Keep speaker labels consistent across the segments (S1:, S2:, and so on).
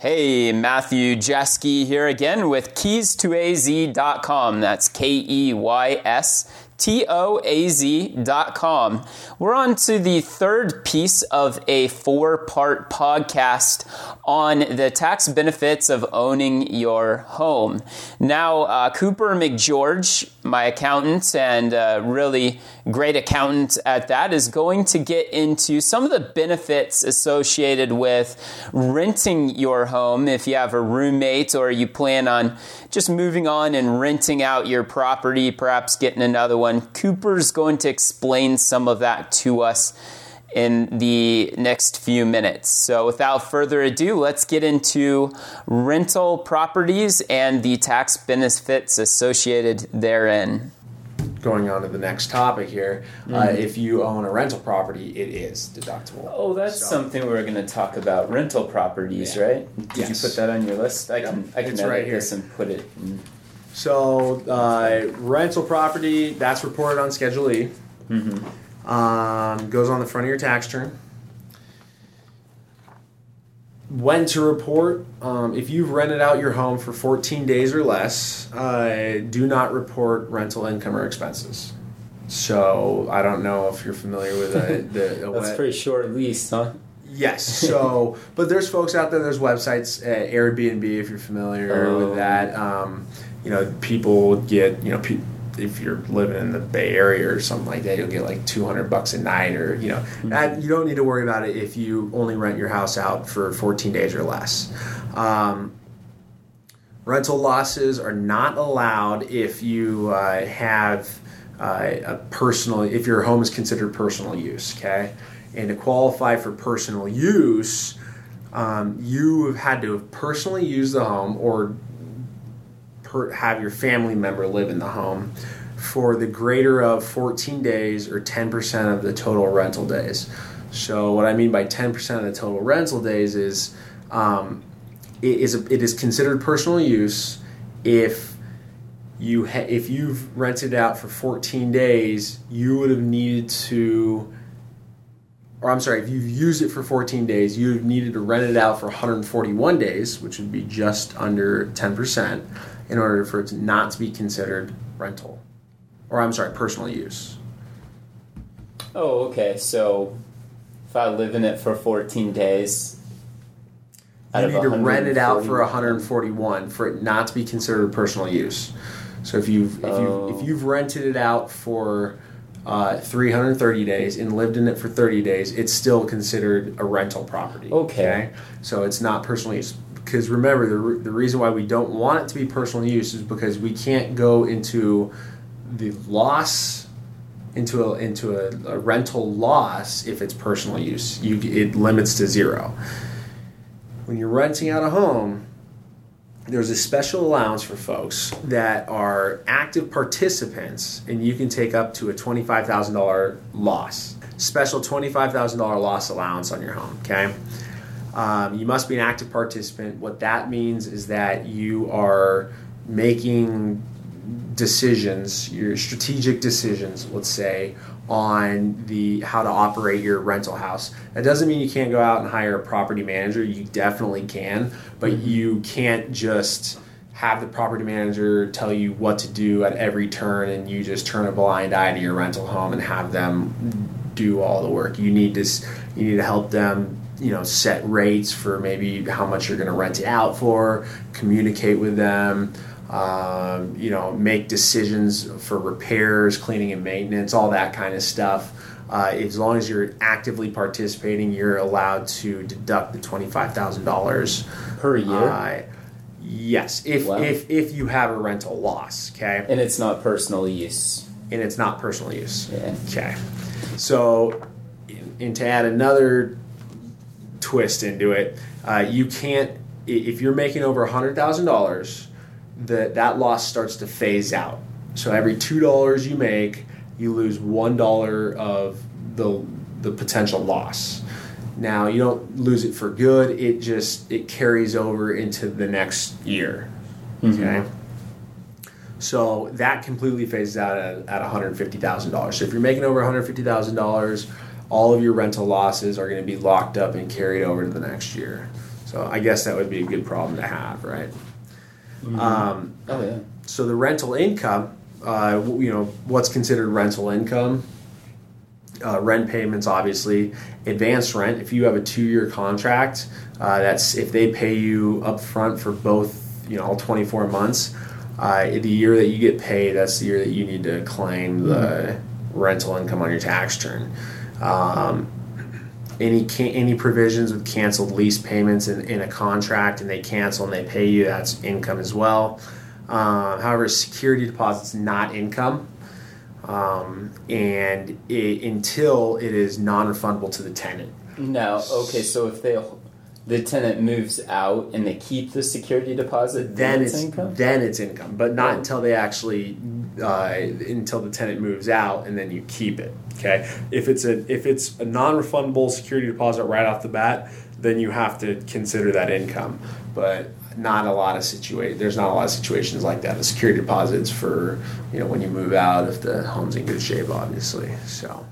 S1: Hey, Matthew Jeske here again with keystoaz.com. That's KEYSTOAZ.com. We're on to the third piece of a 4-part podcast on the tax benefits of owning your home. Now, Cooper McGeorge, my accountant and really great accountant at that, is going to get into some of the benefits associated with renting your home if you have a roommate or you plan on just moving on and renting out your property, perhaps getting another one. Cooper's going to explain some of that to us in the next few minutes. So without further ado, let's get into rental properties and the tax benefits associated therein.
S2: Going on to the next topic here, if you own a rental property, it is deductible.
S1: Oh, that's something we're going to talk about, rental properties, right? Did you put that on your list? I can edit
S2: right
S1: this and put it in.
S2: So, rental property, that's reported on Schedule E. Goes on the front of your tax return. When to report, if you've rented out your home for 14 days or less, do not report rental income or expenses. So I don't know if you're familiar with
S1: That's pretty short lease, huh?
S2: Yes. So, but there's folks out there. There's websites, Airbnb, if you're familiar with that. People get if you're living in the Bay Area or something like that, you'll get like $200 a night, or that you don't need to worry about it if you only rent your house out for 14 days or less. Rental losses are not allowed if you have if your home is considered personal use. Okay, and to qualify for personal use, you have had to have personally used the home or have your family member live in the home for the greater of 14 days or 10% of the total rental days. So what I mean by 10% of the total rental days is it is considered personal use if you've rented out for 14 days, you would have needed to, if you've used it for 14 days, you have needed to rent it out for 141 days, which would be just under 10%. In order for it not to be considered rental. Personal use.
S1: Oh, okay. So if I live in it for 14 days,
S2: you need to rent it out for 141 for it not to be considered personal use. So if you've rented it out for 330 days and lived in it for 30 days, it's still considered a rental property. Okay? So it's not personal use. Because remember, the reason why we don't want it to be personal use is because we can't go into the loss, into a rental loss if it's personal use. It limits to zero. When you're renting out a home, there's a special allowance for folks that are active participants, and you can take up to a $25,000 loss. Special $25,000 loss allowance on your home, okay? You must be an active participant. What that means is that you are making decisions, your strategic decisions, let's say, on how to operate your rental house. That doesn't mean you can't go out and hire a property manager. You definitely can, but you can't just have the property manager tell you what to do at every turn and you just turn a blind eye to your rental home and have them do all the work. You need to help them set rates for maybe how much you're going to rent it out for, communicate with them, make decisions for repairs, cleaning and maintenance, all that kind of stuff. As long as you're actively participating, you're allowed to deduct the $25,000
S1: per year.
S2: Yes, if you have a rental loss, okay?
S1: And it's not personal use.
S2: Yeah. Okay. So, and to add another twist into it, you can't, if you're making over $100,000, that loss starts to phase out. So every $2 you make, you lose $1 of the potential loss. Now you don't lose it for good, it carries over into the next year. Okay. So that completely phases out at $150,000. So if you're making over $150,000, all of your rental losses are going to be locked up and carried over to the next year. So So I guess that would be a good problem to have, right?
S1: Mm-hmm.
S2: So the rental income, what's considered rental income? Rent payments, obviously. Advanced rent, if you have a 2-year contract, that's if they pay you up front for both, all 24 months, the year that you get paid, that's the year that you need to claim the rental income on your tax return. Any provisions with canceled lease payments in a contract and they cancel and they pay you, that's income as well. However, security deposit's not income, until it is non-refundable to the tenant.
S1: Now, okay, so if the tenant moves out and they keep the security deposit,
S2: then it's income. Then it's income, but not until they actually until the tenant moves out, and then you keep it. Okay, if it's a non-refundable security deposit right off the bat, then you have to consider that income. But not a lot of there's not a lot of situations like that. The security deposit's for when you move out if the home's in good shape, obviously. So.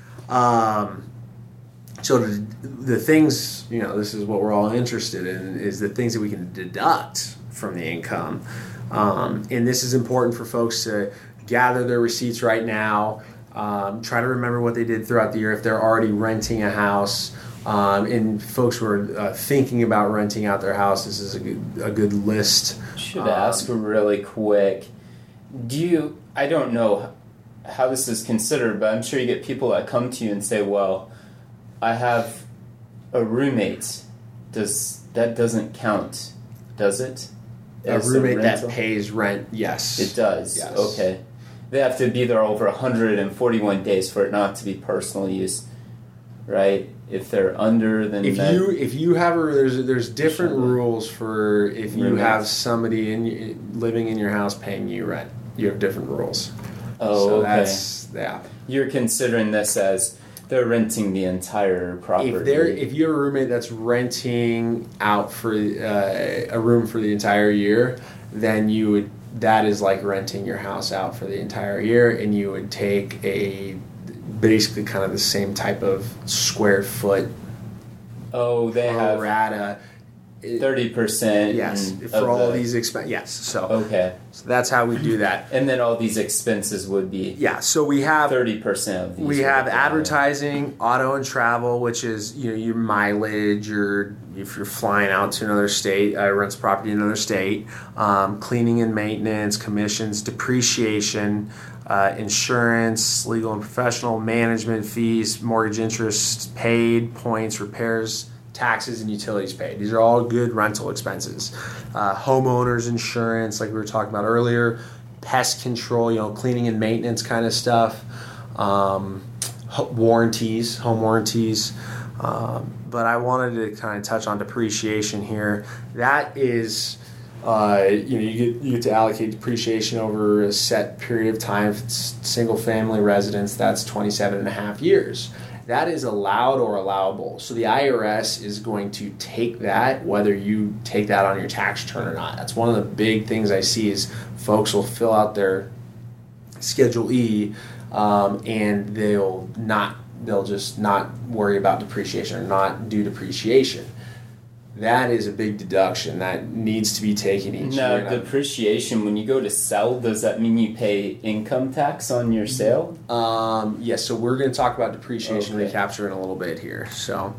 S2: So the things, this is what we're all interested in, is the things that we can deduct from the income. And this is important for folks to gather their receipts right now, try to remember what they did throughout the year if they're already renting a house. And folks who are thinking about renting out their house, this is a good list.
S1: Should ask really quick, I don't know how this is considered, but I'm sure you get people that come to you and say, well, I have a roommate. That doesn't count, does it?
S2: A roommate that pays rent, yes.
S1: It does?
S2: Yes.
S1: Okay. They have to be there over 141 days for it not to be personal use, right? If they're under, then
S2: if you have there's different rules for if you have somebody living in your house paying you rent. You have different rules.
S1: Oh,
S2: so
S1: okay. You're considering this as they're renting the entire property.
S2: If you have a roommate that's renting out for a room for the entire year, then that is like renting your house out for the entire year, and you would take basically kind of the same type of square foot.
S1: Oh, they have
S2: rata.
S1: 30%.
S2: Yes, for all these expenses. Yes, so that's how we do that.
S1: And then all these expenses would be.
S2: Yeah, so we have
S1: 30% of these.
S2: We have advertising, auto and travel, which is your mileage, if you're flying out to another state, rents property in another state, cleaning and maintenance, commissions, depreciation, insurance, legal and professional, management fees, mortgage interest paid, points, repairs, taxes, and utilities paid. These are all good rental expenses. Homeowners insurance, like we were talking about earlier, pest control, cleaning and maintenance kind of stuff, warranties, home warranties. But I wanted to kind of touch on depreciation here. That is, you get to allocate depreciation over a set period of time. If it's single family residence, that's 27 and a half years. That is allowed or allowable. So the IRS is going to take that, whether you take that on your tax return or not. That's one of the big things I see is folks will fill out their Schedule E, and they'll just not worry about depreciation or not do depreciation. That is a big deduction that needs to be taken each year.
S1: Now, depreciation, when you go to sell, does that mean you pay income tax on your sale?
S2: Yes, so we're going to talk about depreciation recapture in a little bit here. So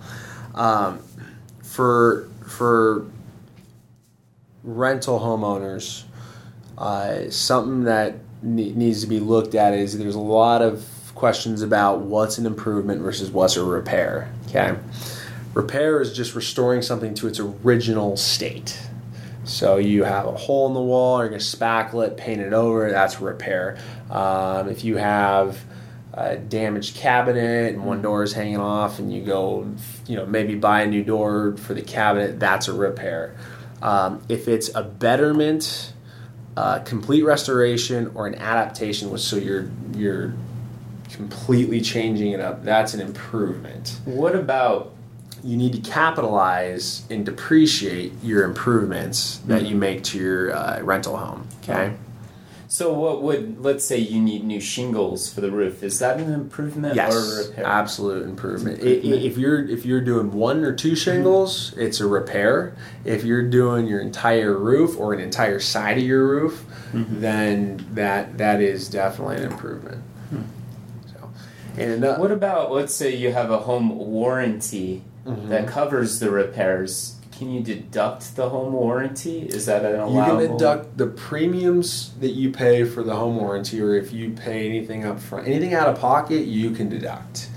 S2: for rental homeowners, something that needs to be looked at is there's a lot of questions about what's an improvement versus what's a repair. Okay. Repair is just restoring something to its original state. So you have a hole in the wall, you're going to spackle it, paint it over, that's repair. If you have a damaged cabinet and one door is hanging off and you go, maybe buy a new door for the cabinet, that's a repair. If it's a betterment, complete restoration, or an adaptation, so you're completely changing it up, that's an improvement.
S1: What about...
S2: You need to capitalize and depreciate your improvements that you make to your rental home. Okay.
S1: So what would, let's say you need new shingles for the roof, is that an improvement
S2: yes,
S1: or a repair?
S2: Absolute improvement. If you're doing 1 or 2 shingles, it's a repair. If you're doing your entire roof or an entire side of your roof, then that is definitely an improvement. So, and
S1: what about, let's say you have a home warranty that covers the repairs? Can you deduct the home warranty? Is that an allowable?
S2: You can deduct the premiums that you pay for the home warranty, or if you pay anything up front, anything out of pocket, you can deduct.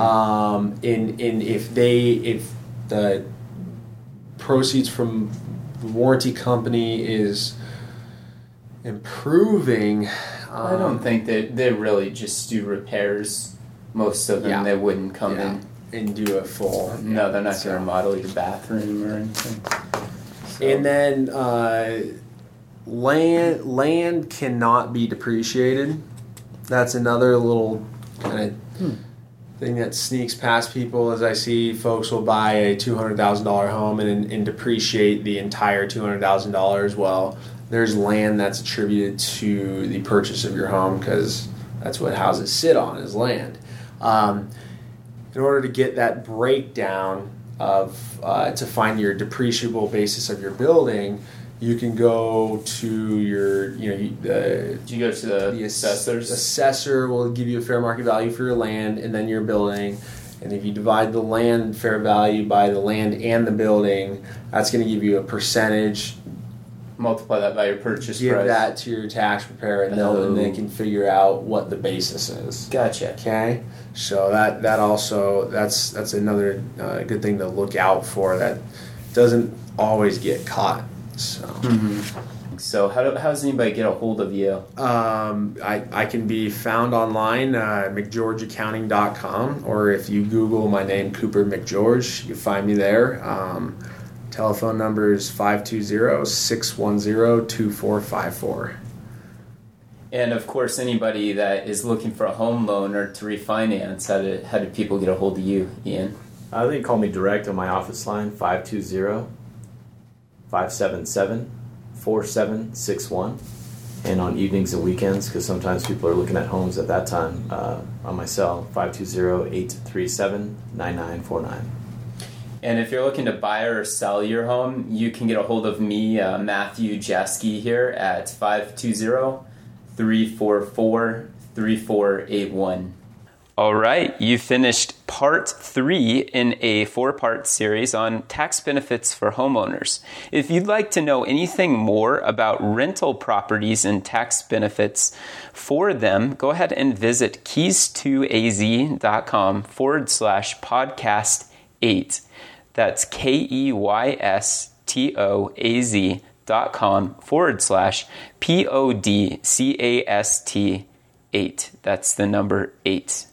S2: If the proceeds from the warranty company is improving,
S1: I don't think that they really just do repairs. Most of them, they wouldn't come in
S2: and do a full.
S1: No, they're not going to remodel your bathroom or anything. So.
S2: And then land cannot be depreciated. That's another little kind of thing that sneaks past people. As I see, folks will buy a $200,000 home and depreciate the entire $200,000. Well, there's land that's attributed to the purchase of your home because that's what houses sit on, is land. In order to get that breakdown of to find your depreciable basis of your building, you can go to your
S1: do you go to the assessors?
S2: Assessor will give you a fair market value for your land and then your building. And if you divide the land fair value by the land and the building, that's going to give you a percentage.
S1: Multiply that by your purchase price.
S2: Give that to your tax preparer, and they can figure out what the basis is.
S1: Gotcha.
S2: Okay, so that's another good thing to look out for. That doesn't always get caught. So,
S1: So how does anybody get a hold of you?
S2: I can be found online, mcgeorgeaccounting.com, or if you Google my name, Cooper McGeorge, you can find me there. Telephone number is 520-610-2454.
S1: And of course, anybody that is looking for a home loan or to refinance, how do people get a hold of you, Ian?
S3: They can call me direct on my office line, 520-577-4761. And on evenings and weekends, because sometimes people are looking at homes at that time, on my cell, 520-837-9949.
S1: And if you're looking to buy or sell your home, you can get a hold of me, Matthew Jaski, here at 520-344-3481. All right, you finished part 3 in a 4-part series on tax benefits for homeowners. If you'd like to know anything more about rental properties and tax benefits for them, go ahead and visit keys2az.com/podcast8. That's KEYSTOAZ.com/PODCAST8. That's the number 8.